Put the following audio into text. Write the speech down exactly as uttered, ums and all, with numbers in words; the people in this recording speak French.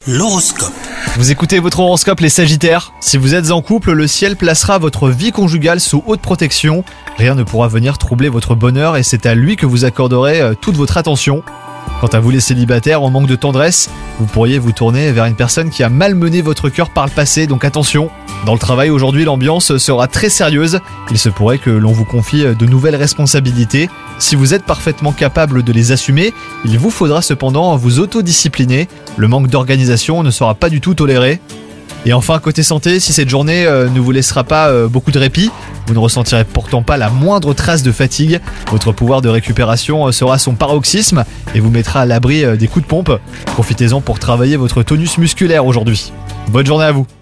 L'horoscope. Vous écoutez votre horoscope les Sagittaires. Si vous êtes en couple, le ciel placera votre vie conjugale sous haute protection. Rien ne pourra venir troubler votre bonheur et c'est à lui que vous accorderez euh, toute votre attention. Quant à vous les célibataires en manque de tendresse, vous pourriez vous tourner vers une personne qui a malmené votre cœur par le passé, donc attention. Dans le travail aujourd'hui, l'ambiance sera très sérieuse. Il se pourrait que l'on vous confie de nouvelles responsabilités. Si vous êtes parfaitement capable de les assumer, il vous faudra cependant vous autodiscipliner. Le manque d'organisation ne sera pas du tout toléré. Et enfin, côté santé, si cette journée euh, ne vous laissera pas euh, beaucoup de répit, vous ne ressentirez pourtant pas la moindre trace de fatigue. Votre pouvoir de récupération euh, sera à son paroxysme et vous mettra à l'abri euh, des coups de pompe. Profitez-en pour travailler votre tonus musculaire aujourd'hui. Bonne journée à vous.